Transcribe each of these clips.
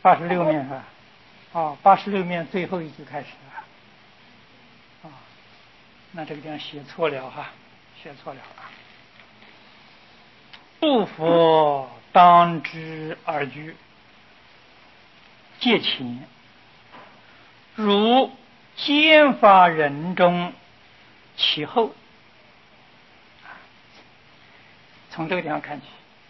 面是吧？86面最后一句开始了。那这个地方写错了哈，写错了。诸佛当知二句，戒前，如兼发人中，其后。从这个地方看起，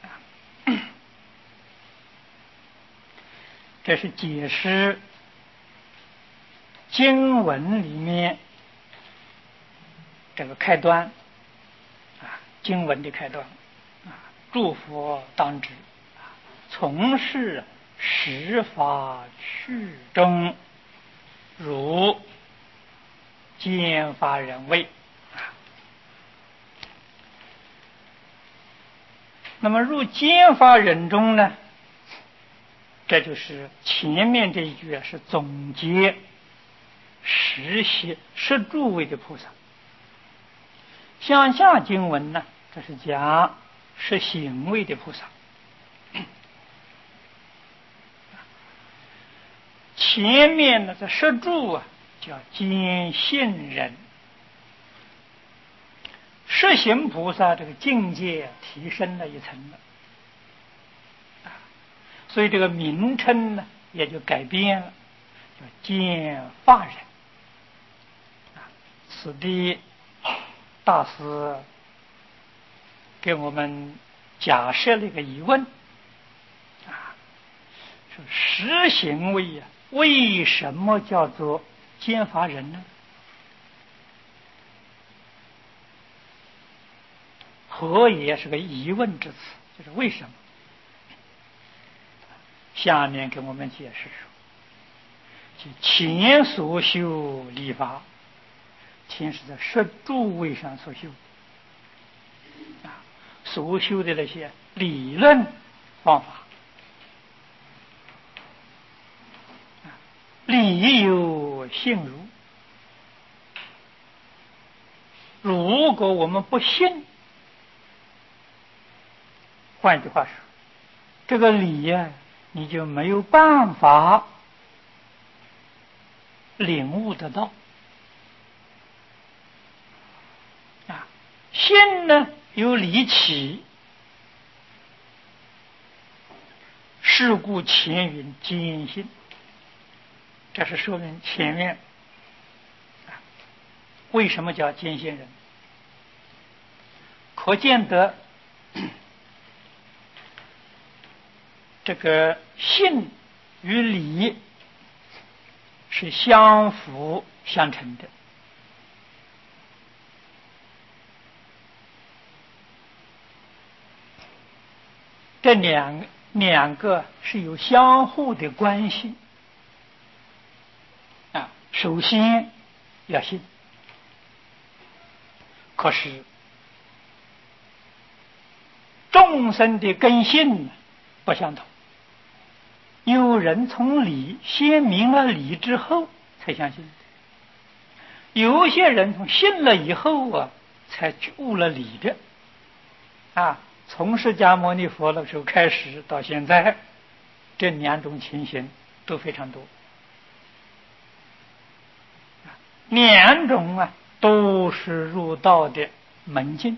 这是解释经文里面这个开端经文的开端诸佛当知从事十法趣中，如兼发人位。那么入兼发人中呢，这就是前面这一句是总结十诸位的菩萨，向下经文呢，这是讲十行位的菩萨。前面呢这十诸叫兼信人，十行菩萨这个境界提升了一层了，所以这个名称呢也就改变了，叫兼发人。此地大师给我们假设了一个疑问说十行位为什么叫做兼发人呢？何也是个疑问之词，就是为什么？下面给我们解释说，前所修理法，前是在十诸位上所修所修的那些理论方法，理有信如。如果我们不信，换句话说，这个理你就没有办法领悟得到信呢有理起，是故前云坚信，这是说明前面为什么叫坚信人，可见得这个信与理是相辅相成的。这两个是有相互的关系首先要信，可是众生的根性不相同，有人从理先明了理之后才相信，有些人从信了以后才悟了理的从释迦牟尼佛的时候开始到现在，这两种情形都非常多，两种都是入道的门径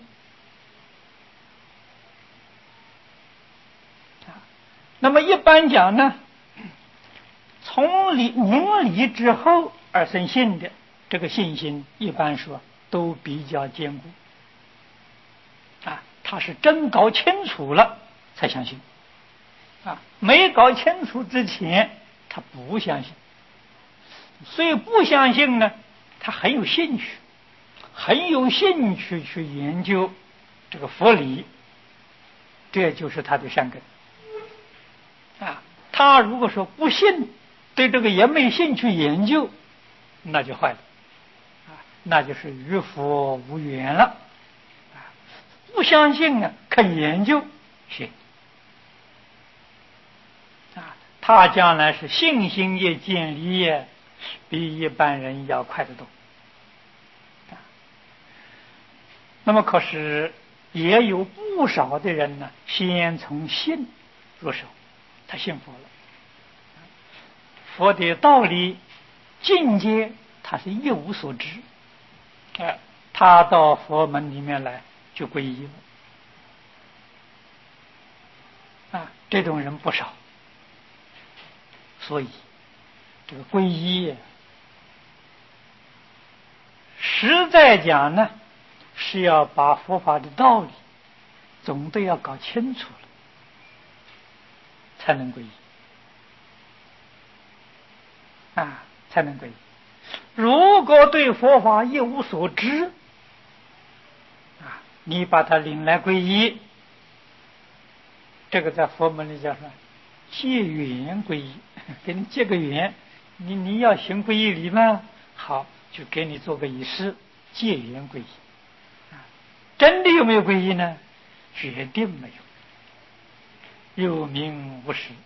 那么一般讲呢，从明理之后而生信的，这个信心一般说都比较坚固他是真搞清楚了才相信没搞清楚之前他不相信，所以不相信呢，他很有兴趣去研究这个佛理，这就是他的善根他如果说不信，对这个也没兴趣研究，那就坏了那就是与佛无缘了不相信肯研究行他将来是信心也建立比一般人要快得多那么可是也有不少的人呢，先从信入手，他信佛了佛的道理境界，他是一无所知，他到佛门里面来就皈依了，这种人不少。所以这个皈依实在讲呢，是要把佛法的道理总得要搞清楚了，才能皈依才能皈依。如果对佛法一无所知你把他领来皈依，这个在佛门里叫什么？结缘皈依，给你结个缘，你要行皈依礼吗？好，就给你做个仪式，结缘皈依。真的有没有皈依呢？决定没有，有名无实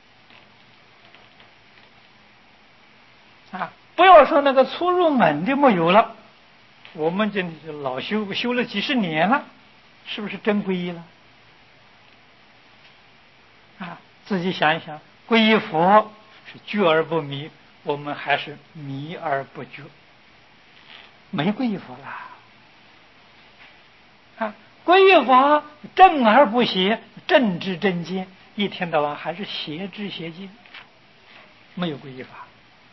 不要说那个初入门的没有了，我们这老修了几十年了，是不是真皈依了？自己想一想，皈依佛是觉而不迷，我们还是迷而不觉，没皈依佛啦。皈依法正而不邪，正知正见，一天到晚还是邪知邪见，没有皈依法。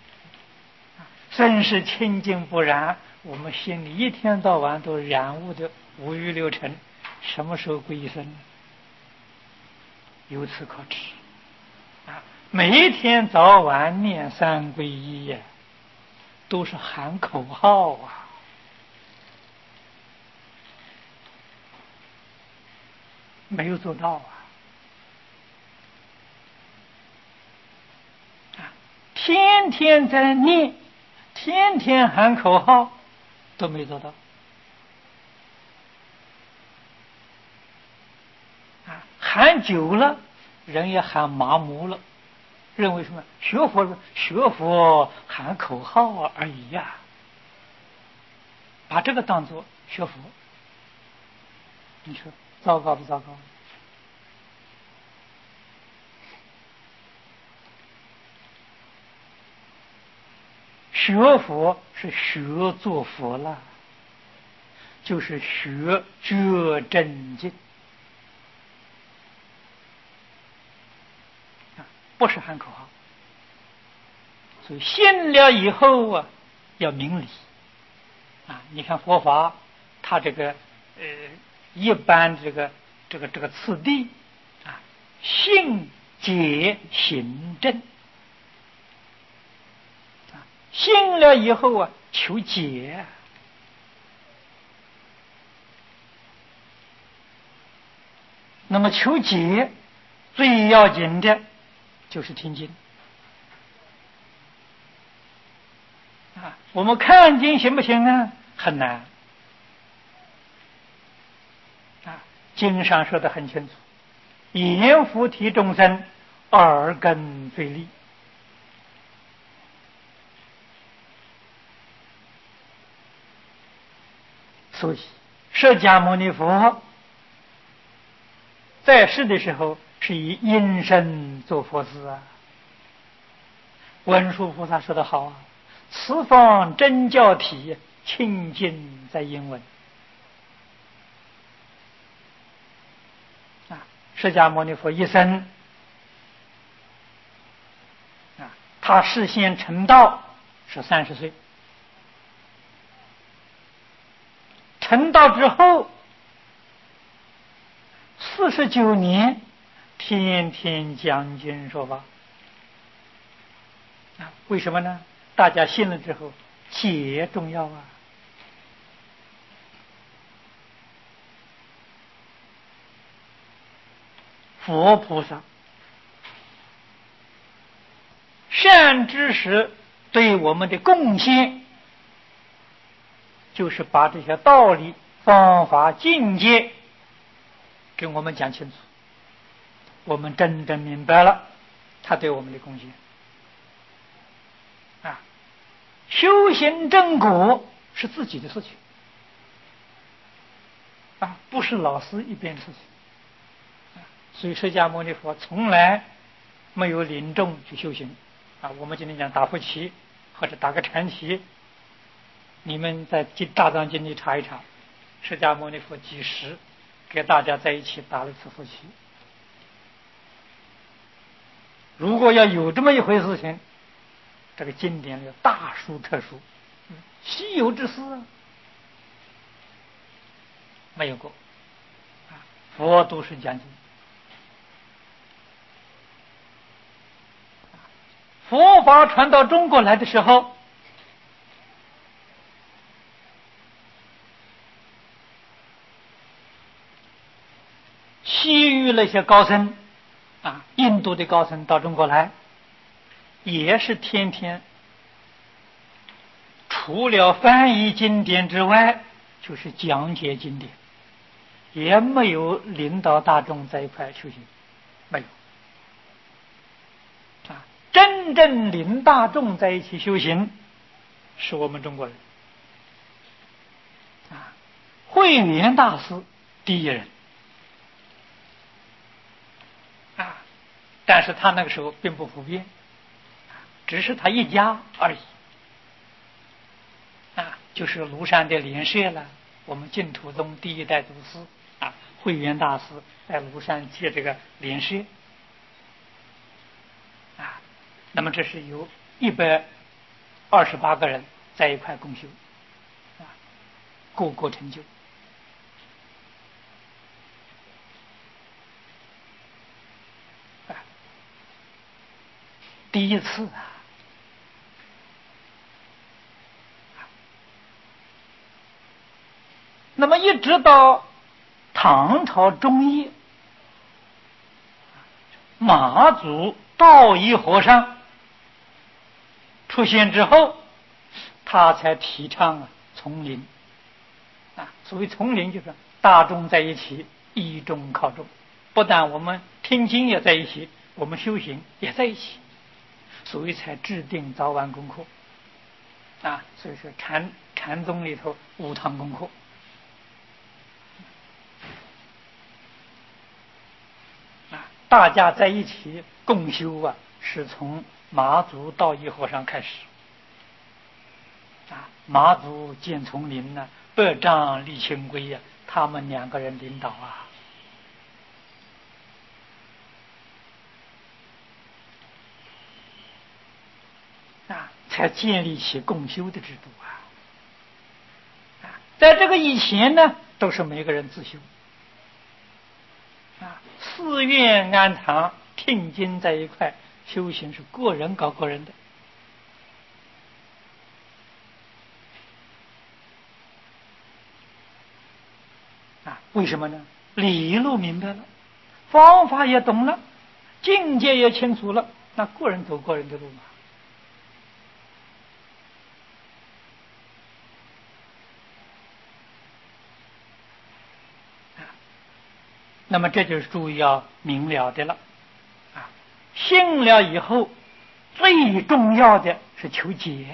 真是清净不染，我们心里一天到晚都染污的五欲六尘，什么时候皈依僧呢？由此可知每一天早晚念三皈依都是喊口号没有做到天天在念，天天喊口号，都没做到喊久了人也喊麻木了，认为什么学佛喊口号而已把这个当作学佛，你说糟糕不糟糕？学佛是学做佛了，就是学觉正境不是喊口号。所以信了以后要明理你看佛法它这个一般这个次第信解行证信了以后求解那么求解最要紧的就是听经我们看经行不行呢？很难经上说得很清楚，言菩提众生耳根最利所以释迦牟尼佛在世的时候是以音声做佛事文殊菩萨说得好此方真教体，清净在音闻释迦牟尼佛一生他事先成道是30岁，成道之后49年天天讲经说法为什么呢？大家信了之后解重要佛菩萨善知识对我们的贡献就是把这些道理方法境界给我们讲清楚，我们真正明白了他对我们的贡献修行正果是自己的事情不是老师一边的事情所以释迦牟尼佛从来没有领众去修行我们今天讲打伏棋或者打个禅棋，你们在大藏经里查一查，释迦牟尼佛几时给大家在一起打了次伏棋。如果要有这么一回事情，这个经典有大殊特殊，稀有之事啊，没有过。佛都是讲经，佛法传到中国来的时候，西域那些高僧印度的高僧到中国来，也是天天除了翻译经典之外，就是讲解经典，也没有领导大众在一块修行，没有。真正领大众在一起修行，是我们中国人。慧远大师第一人。但是他那个时候并不普遍，只是他一家而已。就是庐山的莲社了，我们净土宗第一代祖师慧远大师在庐山建这个莲社。那么这是由128个人在一块共修，个个成就。第一次那么一直到唐朝中叶，马祖道一和尚出现之后，他才提倡丛林。所谓丛林，就是大众在一起，依众靠众，不但我们听经也在一起，我们修行也在一起，所以才制定早晚功课。所以说禅宗里头5堂功课。大家在一起共修是从马祖道一和尚开始。马祖建丛林百丈立清规他们2个人领导才建立起共修的制度在这个以前呢，都是每个人自修。寺院庵堂听经在一块修行，是个人搞个人的。为什么呢？理路明白了，方法也懂了，境界也清楚了，那个人走个人的路嘛。那么这就是注意要明了的了。信了以后，最重要的是求解。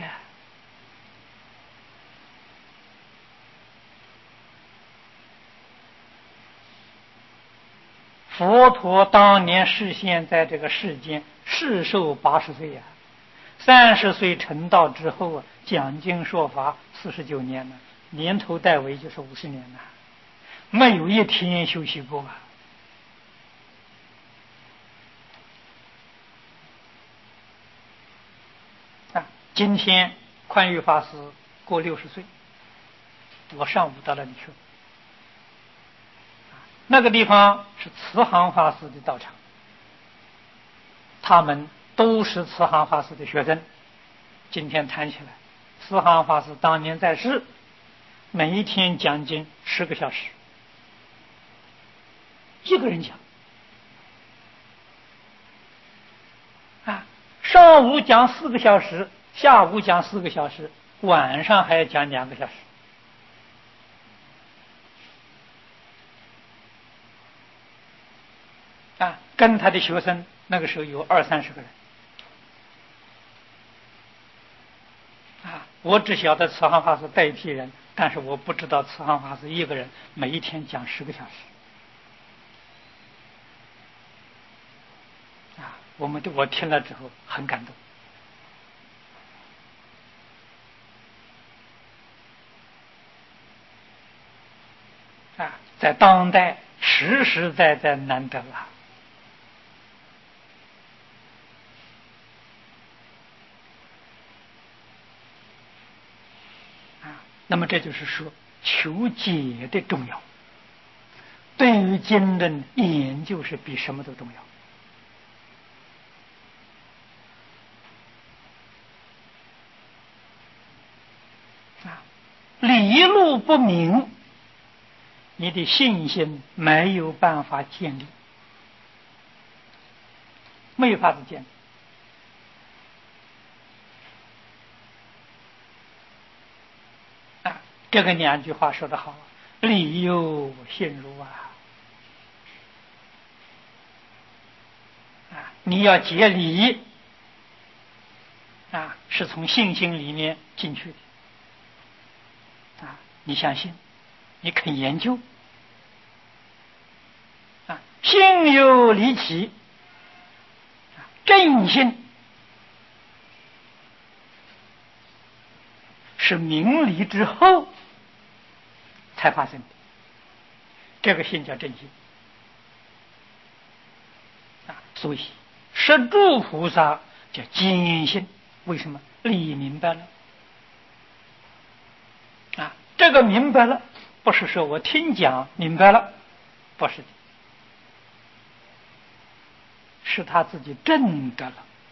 佛陀当年示现在这个世间，世寿80岁30岁成道之后讲经说法49年了，年头带尾就是50年了，没有一天休息过今天宽裕法师过60岁，我上午到那里去，那个地方是慈航法师的道场，他们都是慈航法师的学生。今天谈起来，慈航法师当年在世，每一天讲经10个小时，一个人讲上午讲4个小时，下午讲4个小时，晚上还要讲2个小时。跟他的学生那个时候有20-30个人。我只晓得慈航法师代替人，但是我不知道慈航法师一个人每一天讲10个小时。我听了之后很感动在当代实实在在难得了。那么这就是说求解的重要，对于经论研究是比什么都重要。理路不明，你的信心没有办法建立，没有法子建立。这个两句话说得好，理由信如你要解理是从信心里面进去的你相信，你肯研究心有离奇正信是明理之后才发生的，这个信叫正信所以十住菩萨叫坚信，为什么？理明白了这个明白了不是说我听讲明白了，不是的，是他自己证得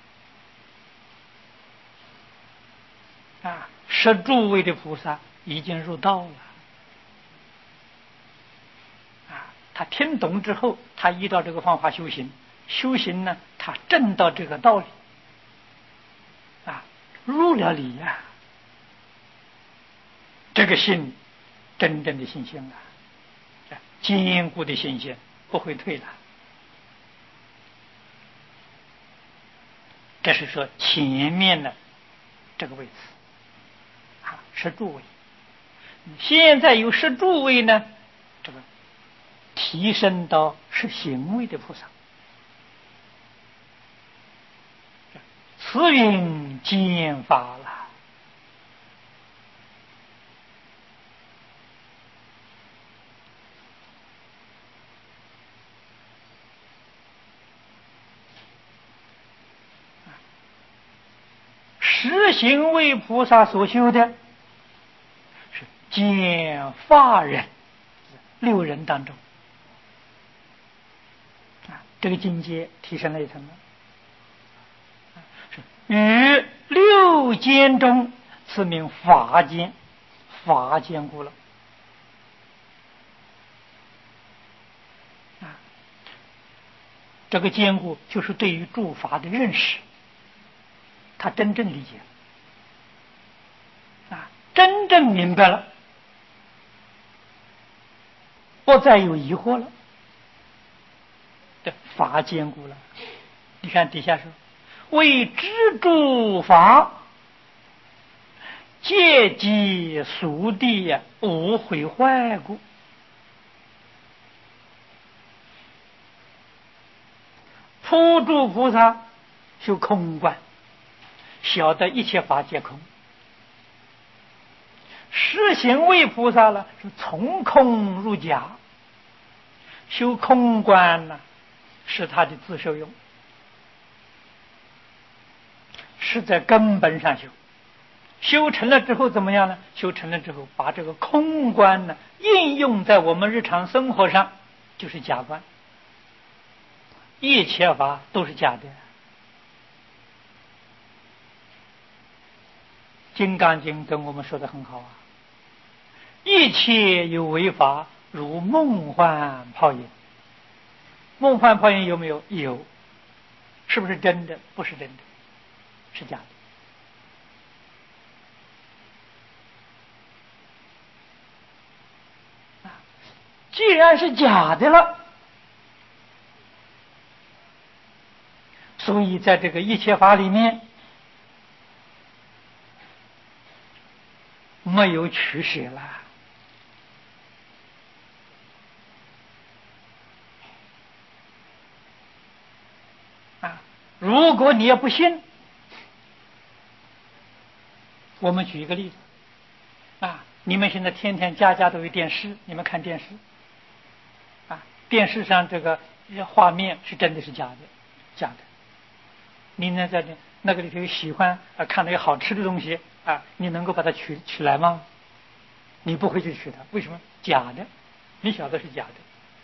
了十诸位的菩萨已经入道了他听懂之后，他依照这个方法修行，修行呢，他证到这个道理入了理这个信真正的信心坚固的信心，不会退了。这是说前面的这个位置十诸位，现在有十诸位呢，这个提升到十行位的菩萨，慈云兼法了十行位菩萨所修的是兼法忍六人当中这个境界提升了一层了，与六间中此名法间，法坚固了这个坚固就是对于诸法的认识，他真正理解了真正明白了，不再有疑惑了，这法坚固了。你看底下说为知诸法戒机俗谛无毁坏故，普诸菩萨修空观，晓得一切法皆空。十行位菩萨呢，是从空入假，修空观呢，是他的自受用，是在根本上修。修成了之后怎么样呢？修成了之后，把这个空观呢应用在我们日常生活上，就是假观。一切法都是假的。金刚经跟我们说的很好一切有为法如梦幻泡影。梦幻泡影有没有？有。是不是真的？不是真的，是假的。既然是假的了，所以在这个一切法里面没有取舍了如果你也不信，我们举一个例子你们现在天天家家都有电视，你们看电视， 电视上这个画面是真的是假的，假的。你能在那个里头喜欢看到有好吃的东西啊，你能够把它取来吗？你不会去取它，为什么？假的，你晓得是假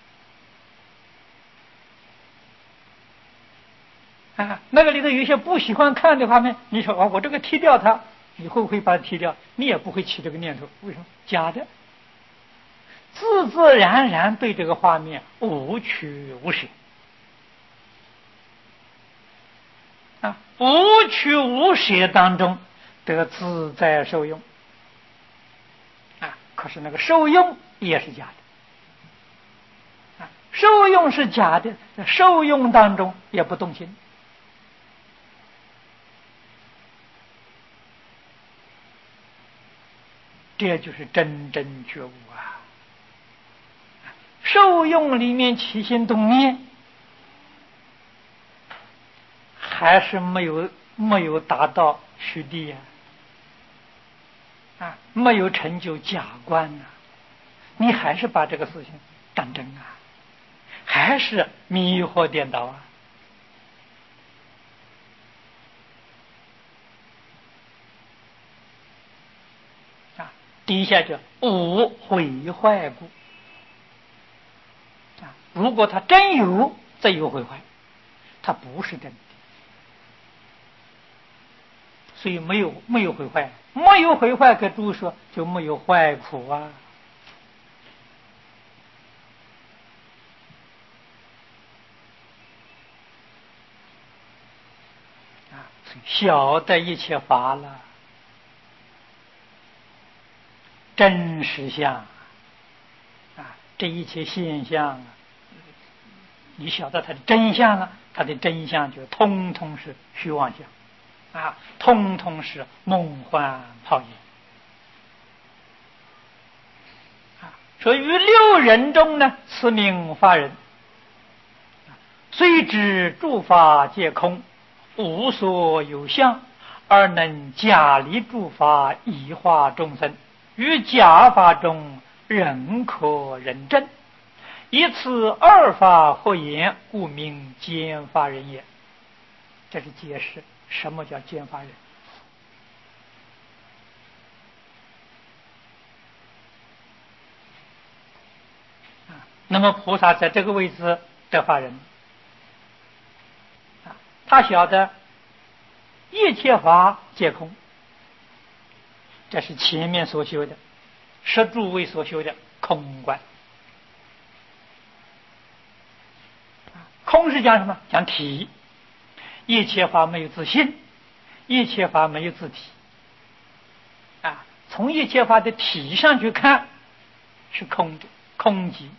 的啊。那个里头有一些不喜欢看的画面，你说我这个踢掉它，你会不会把它踢掉？你也不会起这个念头，为什么？假的。自自然然对这个画面无取无舍啊，无取无舍当中得自在受用啊。可是那个受用也是假的啊，受用是假的，在受用当中也不动心，这就是真正觉悟啊。受用里面起心动念，还是没有达到虚谛啊，没有成就假观啊，你还是把这个事情当真啊，还是迷惑颠倒啊！第一下就无毁坏故啊，如果他真有，则有毁坏，他不是真的。所以没有毁坏，没有毁坏，给诸说就没有坏苦啊！晓得一切法了，真实相啊，这一切现象啊，你晓得它的真相了，它的真相就通通是虚妄相啊，通通是梦幻泡影啊。所以于六人中呢，此名法人，虽知诸法皆空，无所有相，而能假立诸法以化众生，于假法中仍可认真，以此二法合言，故名兼法人也。这是解释什么叫兼法人啊。那么菩萨在这个位置得法人啊，他晓得一切法皆空，这是前面所修的十诸位所修的空观。空是讲什么？讲体，一切法没有自性，一切法没有自体啊。从一切法的体上去看是空的，空寂；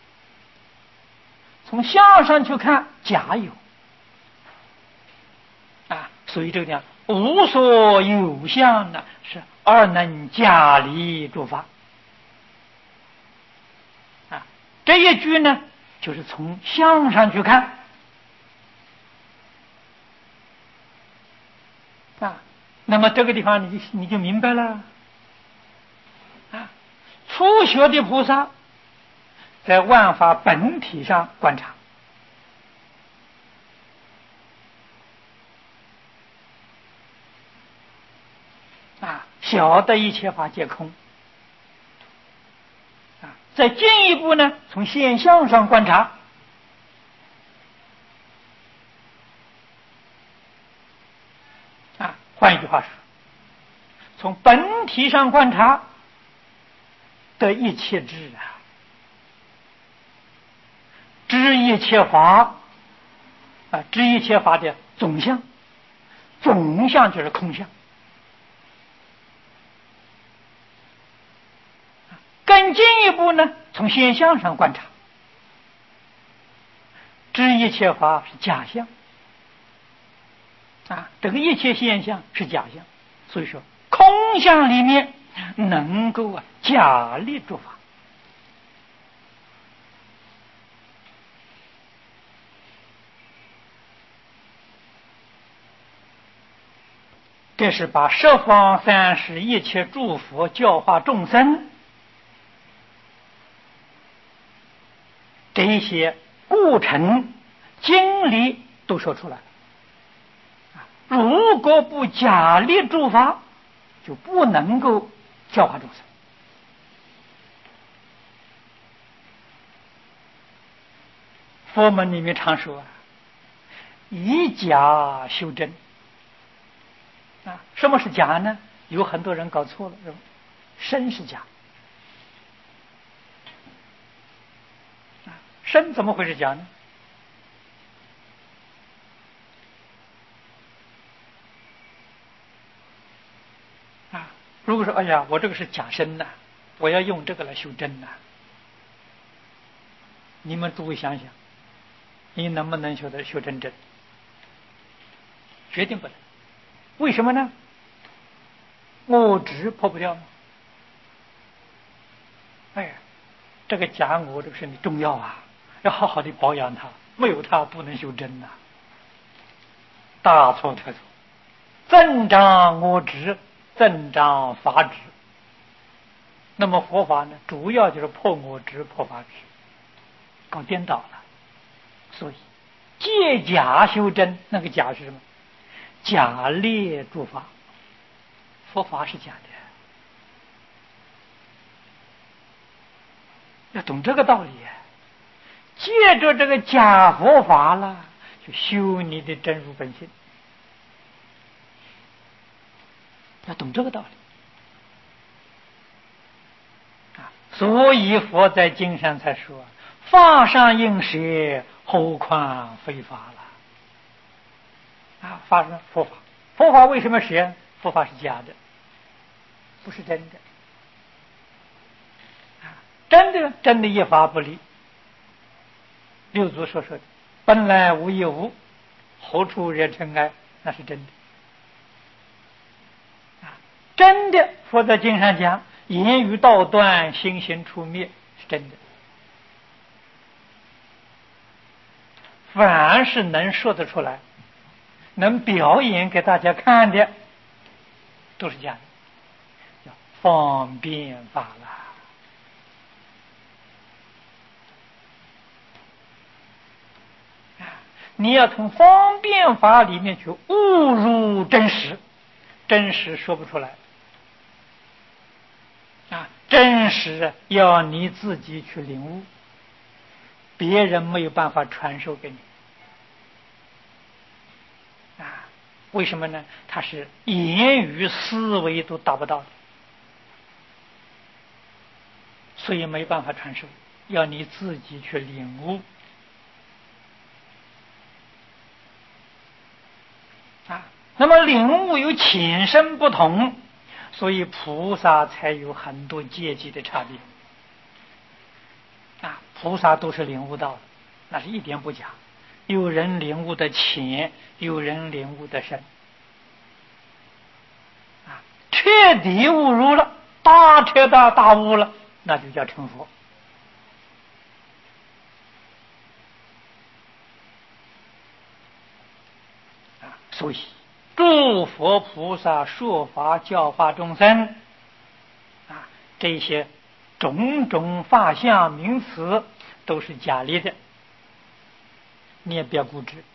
从相上去看假有啊。所以这个讲无所有相呢，是而能假立诸法啊。这一句呢，就是从相上去看啊。那么这个地方你就明白了啊。初学的菩萨在万法本体上观察啊，晓得一切法皆空啊。再进一步呢，从现象上观察啊。换一句话说，从本体上观察得一切智啊，知一切法啊，知一切法的总相，总相就是空相。更进一步呢，从现象上观察，知一切法是假象啊，这个一切现象是假象，所以说空相里面能够假立诸法。这是把十方三世一切诸佛教化众生这些过程经历都说出来。如果不假立诸法，就不能够教化众生。佛门里面常说以假修真。什么是假呢？有很多人搞错了，身是假。身怎么会是假呢？如果说哎呀，我这个是假身呐，我要用这个来修真呐，你们诸位想想，你能不能修真正？决定不能。为什么呢？我执破不掉吗？哎，这个假我这个身体重要啊，要好好的保养它，没有它不能修真呐，大错特错。增长我执，增长法执。那么佛法呢，主要就是破我执，破法执，搞颠倒了。所以借假修真，那个假是什么？假立诸法。佛法是假的，要懂这个道理。借着这个假佛法了，就修你的真如本性。要懂这个道理所以佛在经上才说：“法上应舍，何况非法了。”法是佛法，佛法为什么舍？佛法是假的，不是真的。真的一法不离。六祖所说的“本来无一物，何处惹尘埃”，那是真的。真的，佛在经上讲，言语道断，心行处灭，是真的。凡是能说得出来，能表演给大家看的，都是假的，叫方便法了。你要从方便法里面去悟入真实，真实说不出来。真实要你自己去领悟，别人没有办法传授给你。为什么呢？它是言语思维都达不到的，所以没办法传授，要你自己去领悟。那么领悟有浅深不同，所以菩萨才有很多阶级的差别。菩萨都是领悟到的，那是一点不假。有人领悟的浅，有人领悟的深。彻底悟入了，彻大悟了，那就叫成佛。所以诸佛菩萨说法教化众生这些种种法相名词都是假立的，你也不要固执。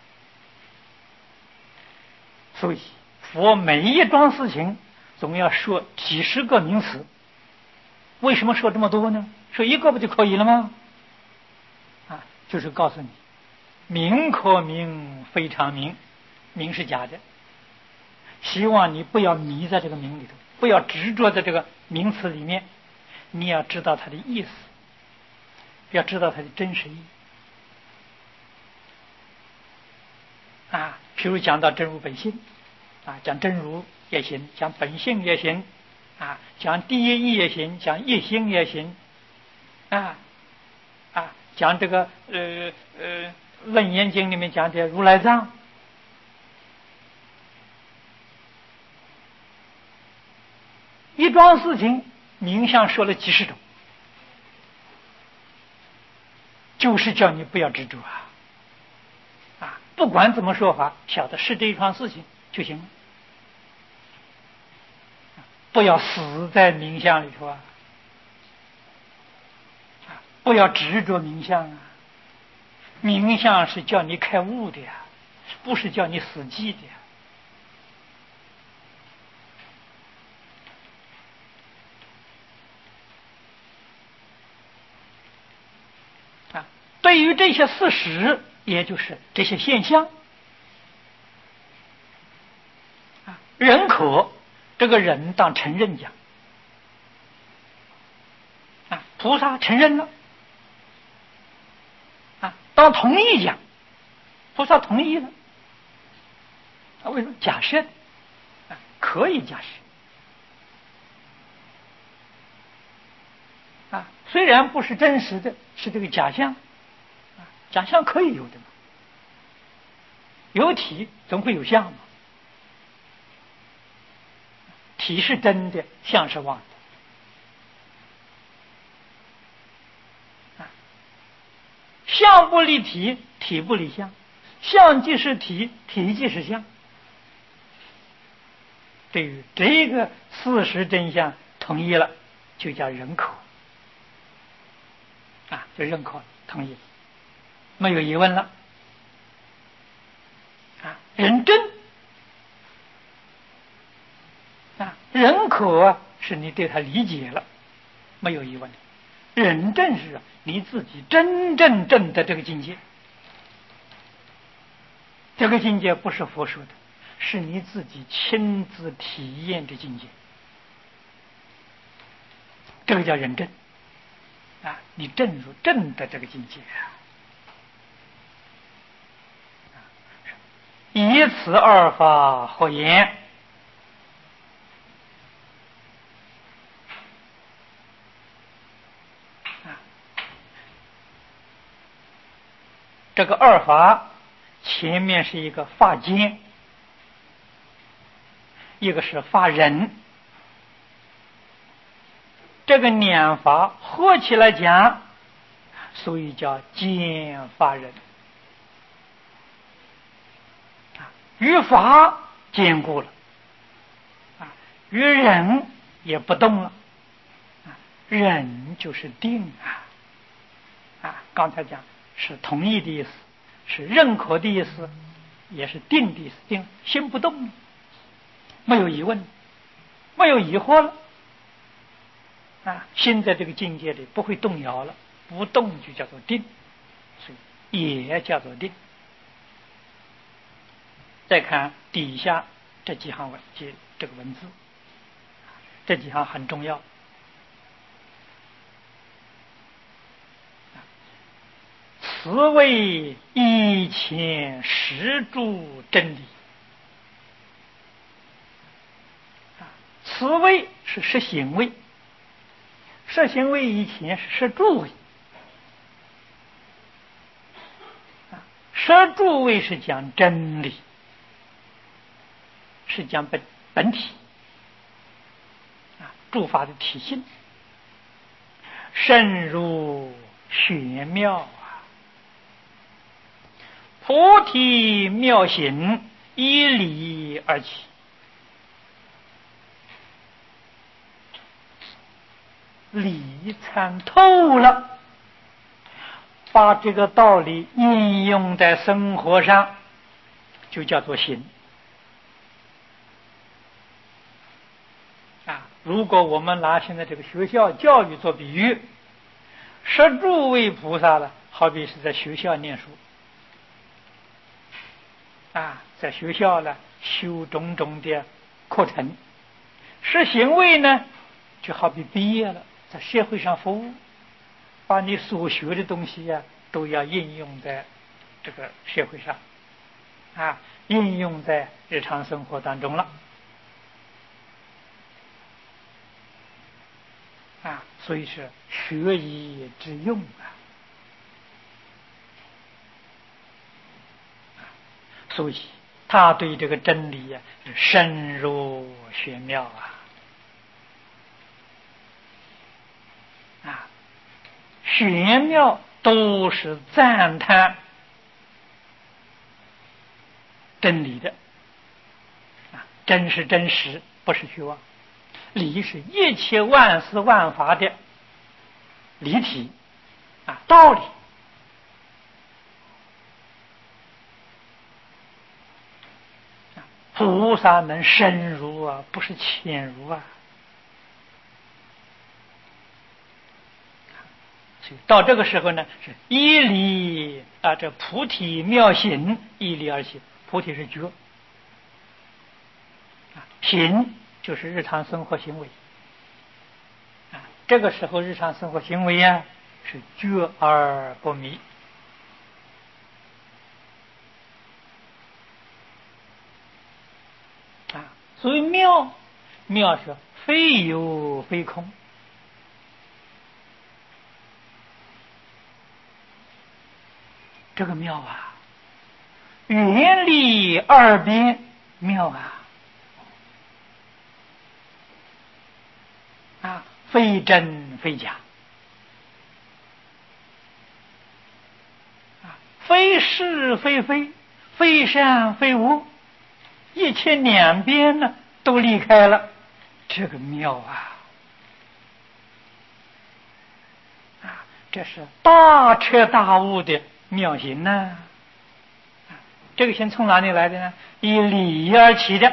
所以佛每一桩事情总要说几十个名词。为什么说这么多呢？说一个不就可以了吗？就是告诉你，名可名，非常名，名是假的。希望你不要迷在这个名里头，不要执着在这个名词里面，你要知道它的意思，要知道它的真实意义。譬如讲到真如本性讲真如也行，讲本性也行讲第一义也行，讲一心也行讲这个楞严经里面讲的如来藏，一桩事情名相说了几十种，就是叫你不要执着不管怎么说法，晓得是这一桩事情就行了，不要死在名相里头不不要执着名相啊！名相是叫你开悟的呀，不是叫你死记的呀。对于这些事实，也就是这些现象，认可，这个人当承认讲，菩萨承认了，当同意讲，菩萨同意了，为什么假设？可以假设，虽然不是真实的，是这个假象。假象可以有的嘛，有体总会有相嘛，体是真的，相是妄的。相不离体，体不离相，相即是体，体即是相。对于这个事实真相同意了，就叫认可，就认可同意了。没有疑问了，认真，认可是你对他理解了，没有疑问。认证是你自己真正证的这个境界，这个境界不是佛说的，是你自己亲自体验的境界，这个叫认证，你证入证的这个境界。以此二法合言，这个二法前面是一个法间，一个是法人，这个两法合起来讲，所以叫兼法人，与法兼顾了，与人也不动了，人就是定刚才讲是同意的意思，是认可的意思，也是定的意思，定心不动，没有疑问，没有疑惑了，心在这个境界里不会动摇了，不动就叫做定，所以也叫做定。再看底下这几行这个文字，这几行很重要。此谓一切实住真理。此谓是实行位，实行位以前是实住位，实住位是讲真理，是讲本体，诸法的体性，深入玄妙菩提妙行依理而起，理参透了，把这个道理应用在生活上，就叫做行。如果我们拿现在这个学校教育做比喻，十住位菩萨呢，好比是在学校念书，在学校呢修种种的课程，实行位呢就好比毕业了，在社会上服务，把你所学的东西都要应用在这个社会上，应用在日常生活当中了，所以是学以致用所以他对这个真理是深入玄妙玄妙都是赞叹真理的，真是真实，不是虚妄，理是一切万事万法的理体， 道理。菩萨能深入啊，不是浅入啊。所以到这个时候呢，是依理这菩提妙行依理而行。菩提是觉，行就是日常生活行为。这个时候日常生活行为是觉而不迷。所以妙是非有非空。这个妙远离二边妙非真非假，非是非非，非善非恶，一切两边呢都离开了。这个妙这是大彻大悟的妙行呢。这个心从哪里来的呢？以理而起的。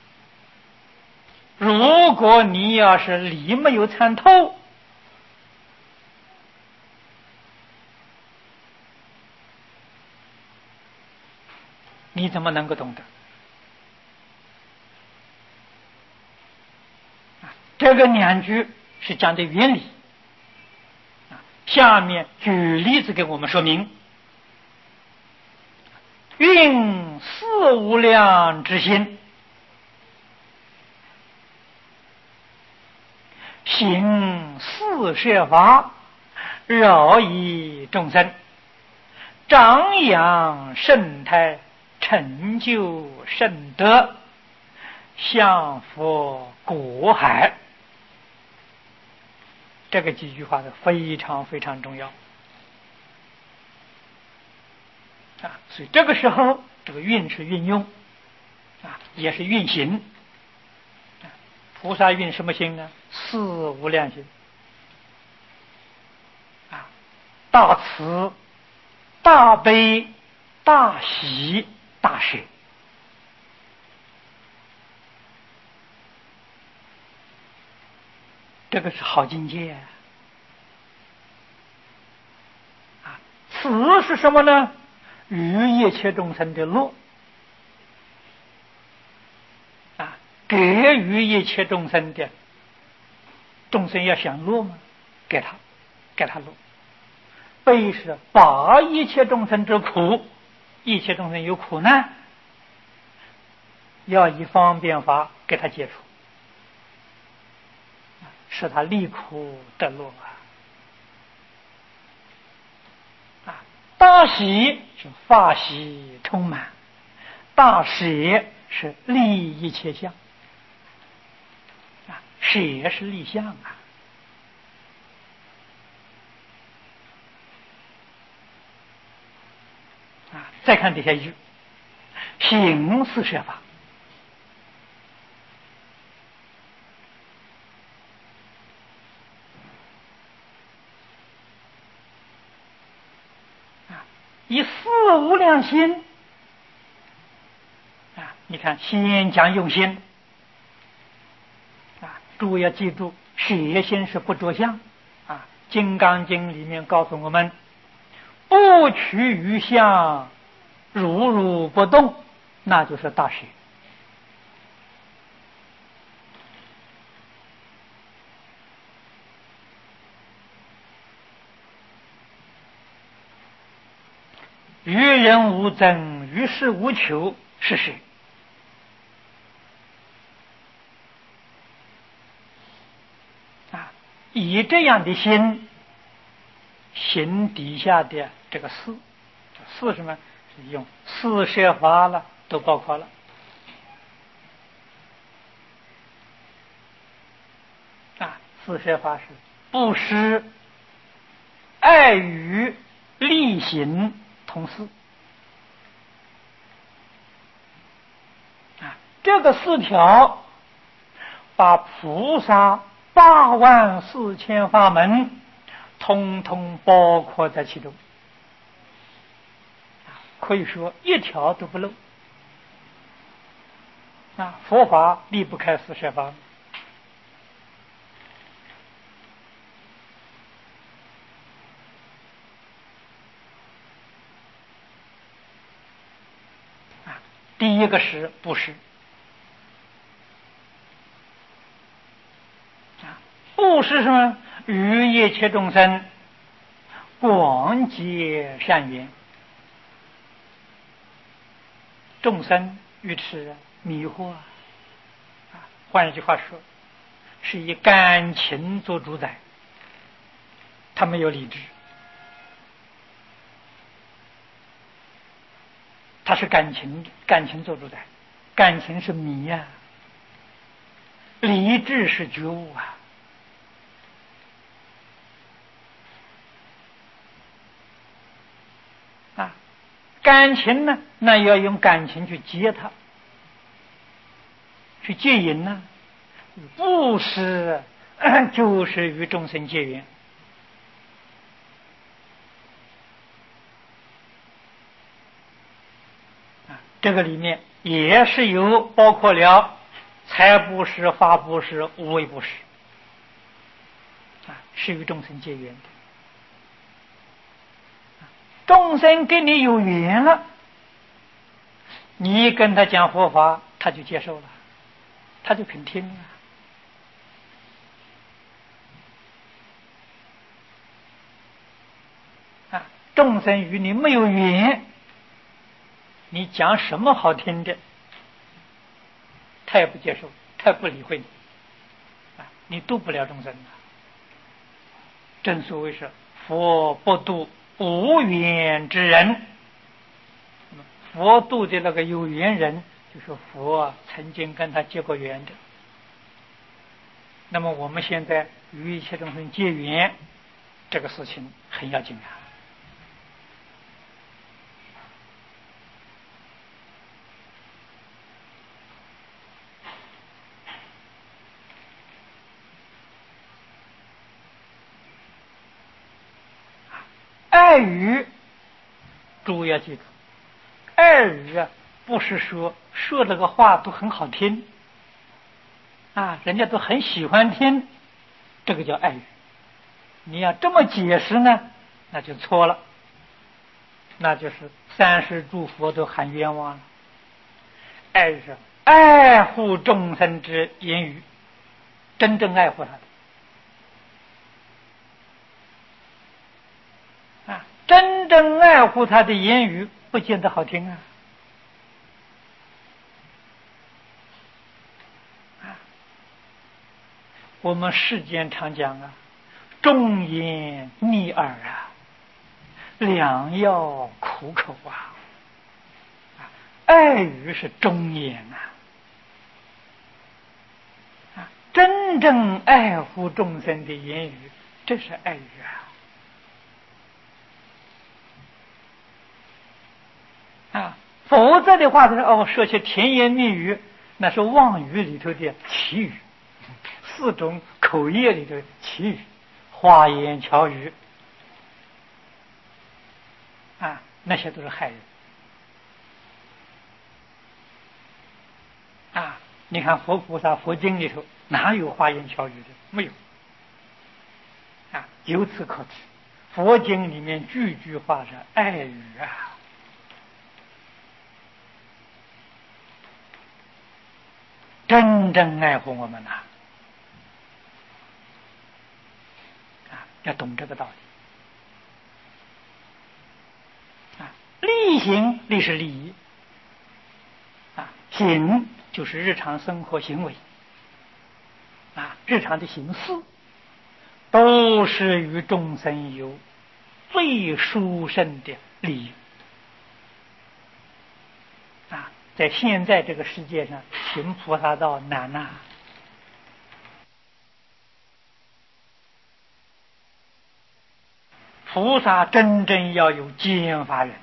如果你要是理没有参透，你怎么能够懂得？这个两句是讲的原理。下面举例子给我们说明。运四无量之心，行四摄法，饶益众生，长养圣态，成就圣德，向佛果海。这个几句话是非常非常重要所以这个时候这个运是运用也是运行菩萨运什么心呢？四无量心大慈、大悲、大喜、大舍。这个是好境界慈是什么呢？于一切众生的乐给予一切众生的，众生要享乐吗？给他乐。悲是拔一切众生之苦，一切众生有苦难，要以方便法给他解除，使他离苦得乐大喜是法喜充满，大舍是利一切相舍是立相再看底下一句，行四摄法以四无量心你看先讲用心诸位要记住，舍心是不着相金刚经里面告诉我们，不取于相，如如不动，那就是大舍。于人无争，于事无求，是舍。以这样的心行底下的这个四什么？是用四摄法了，都包括了四摄法是布施、爱语、力行同事这个四条把菩萨84000法门通通包括在其中，可以说一条都不漏。佛法离不开四摄法。第一个是布施，布施什么？与一切众生广结善缘。众生愚痴迷惑换一句话说，是以感情做主宰，他没有理智，他是感情做主宰，感情是迷呀，理智是觉悟感情呢，那要用感情去接它，去接引呢。布施就是与众生结缘这个里面也是有包括了财布施、法布施、无为布施是与众生结缘的。众生跟你有缘了，你跟他讲佛法，他就接受了，他就肯听众生与你没有缘，你讲什么好听的，他也不接受，他也不理会你你度不了众生正所谓是佛不度无缘之人，佛度的那个有缘人，就是佛曾经跟他结过缘的。那么我们现在与一切众生结缘，这个事情很要紧爱语，诸位要记住，爱语不是说这个话都很好听人家都很喜欢听，这个叫爱语。你要这么解释呢，那就错了，那就是三世诸佛都喊冤枉了。爱是爱护众生之言语，真正爱护他的真正爱护他的言语，不见得好听我们世间常讲忠言逆耳良药苦口爱语是忠言真正爱护众生的言语，这是爱语否则的话说些甜言蜜语，那是妄语里头的绮语，四种口业里的绮语，花言巧语那些都是害人你看佛菩萨佛经里头哪有花言巧语的？没有由此可知，佛经里面句句话是爱语真正爱护我们要懂这个道理利行，利是利益行就是日常生活行为日常的行事都是与众生有最殊胜的利益在现在这个世界上行菩萨道难菩萨真正要有坚法人，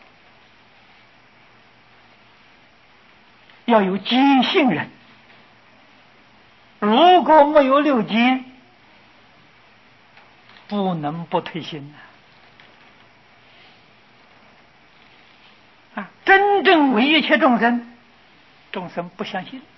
要有坚信人。如果没有六坚， 不能不退心真正为一切众生，众生不相信，